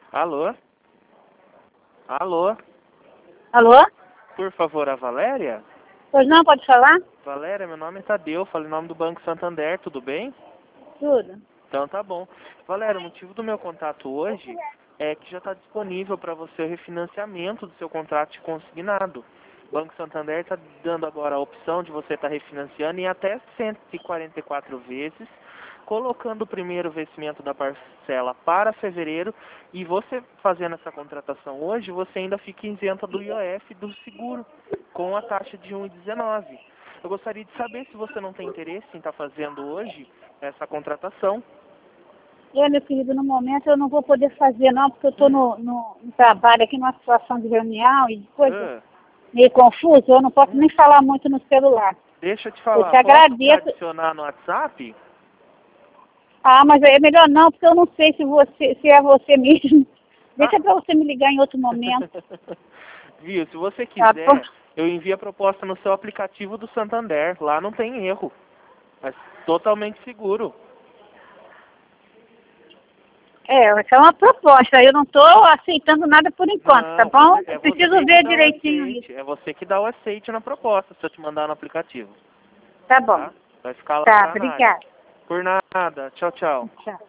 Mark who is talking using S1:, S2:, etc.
S1: Alô? Alô?
S2: Alô?
S1: Por favor, a Valéria?
S2: Pois não, pode falar?
S1: Valéria, meu nome é Tadeu, falo em nome do Banco Santander, tudo bem?
S2: Tudo.
S1: Então tá bom. Valéria, o motivo do meu contato hoje é que já está disponível para você o refinanciamento do seu contrato de consignado. O Banco Santander está dando agora a opção de você estar refinanciando em até 144 vezes, colocando o primeiro vencimento da parcela para fevereiro, e você fazendo essa contratação hoje, você ainda fica isenta do IOF do seguro, com a taxa de 1,19. Eu gostaria de saber se você não tem interesse em estar fazendo hoje essa contratação.
S2: Meu querido, no momento eu não vou poder fazer não, porque eu estou no trabalho aqui numa situação de reunião e coisa meio confusa, eu não posso nem falar muito no celular.
S1: Deixa eu te
S2: Eu
S1: falar,
S2: te
S1: posso te
S2: agradeço.
S1: adicionar no WhatsApp?
S2: Ah, mas é melhor não, porque eu não sei se é você mesmo. Deixa para você me ligar em outro momento.
S1: Viu, se você
S2: Tá bom?
S1: quiser, eu envio a proposta no seu aplicativo do Santander, lá não tem erro, mas totalmente seguro.
S2: Essa é uma proposta. Eu não estou aceitando nada por enquanto, tá
S1: Não,
S2: bom?
S1: é
S2: Eu preciso
S1: você que
S2: ver
S1: dá o
S2: direitinho isso.
S1: aceite, é você que dá o aceite na proposta, se eu te mandar no aplicativo,
S2: Tá bom.
S1: tá? Vai ficar lá
S2: Tá,
S1: para análise.
S2: obrigada.
S1: Por nada, tchau, tchau.
S2: Tchau.